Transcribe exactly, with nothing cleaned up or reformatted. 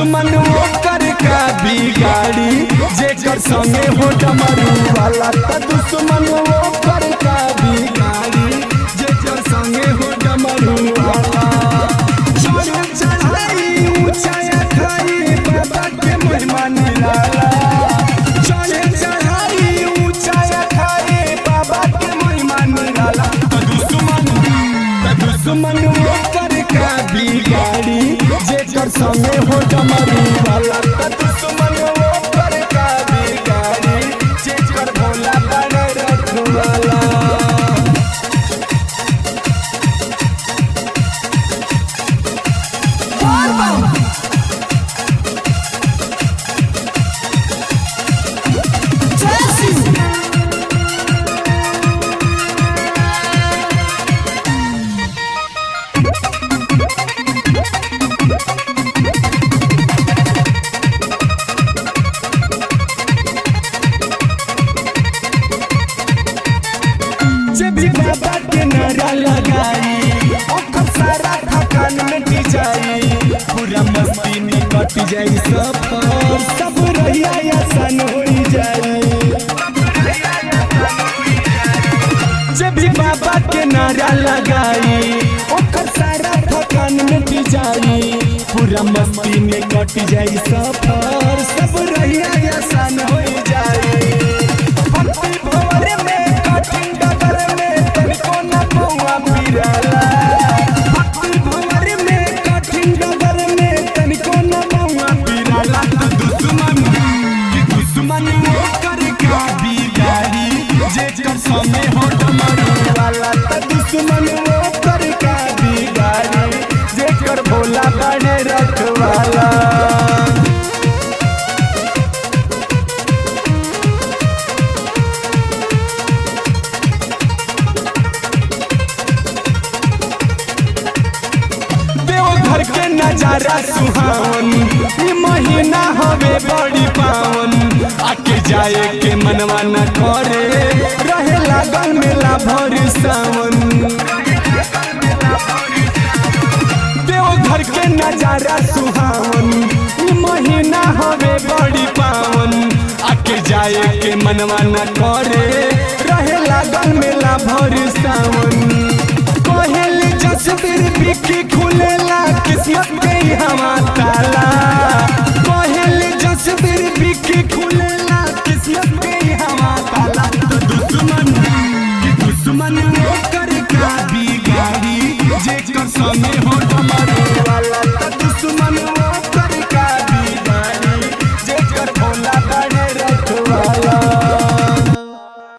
दुश्मन ओकर का बिगाड़ी जेकर संगे हो डमरू वाला त दुश्मन ओकर का बिगाड़ी जेकर संगे हो डमरू वाला। चढ़ चढ़ाई ऊंचाई खाई बाबा के महिमा निराला। चढ़ चढ़ाई ऊंचाई खाई बाबा के महिमा निराला। त दुश्मन त दुश्मन ओकर का बिगाड़ी जेकर संगे हो डमरू वाला त दुश्मन ओकर का बिगाड़ी जेकर भोला बड़े रखवाला। जब भी बाबा के नारा लगाई ओकर सारा थकान मिट जाई। पूरा मस्ती में कट जाई सफर सब रहिया आसान हो जाई। जब भी बाबा के नारा लगाई ओकर सारा थकान मिट जाई। पूरा मस्ती में कट जाई सफर सब रहिया आसान हो जाई। भक्ति भंवर में कठिन डगर में तनिको न पौआ पिराला। भक्ति भंवर में कठिन डगर में तनिको न पौआ पिराला। त दुश्मन कि दुश्मन ओकर का बिगाड़ी जेकर संगे हो डमरू वाला त दुश्मन ओकर का बिगाड़ी जेकर भोला बड़े रखवाला। देवघर के नजारा सुहावन ई महीना हवे बड़ी पावन। आके जाए के मनवा न करे रहे लागल मेला भर सावन। देवघर के नजारा सुहावन ई महीना हवे बड़ी पावन। आके जाए के मनवा न करे रहे लागल मेला भर सावन। कोहेल जसबीर बिकी खुलेला किस्मत के हवा ताला। कोहेल जसबीर बिकी खुलेला किस्मत के हवा ताला। तो दुश्मन कि दुश्मन ओकर का बिगाड़ी जेकर संगे हो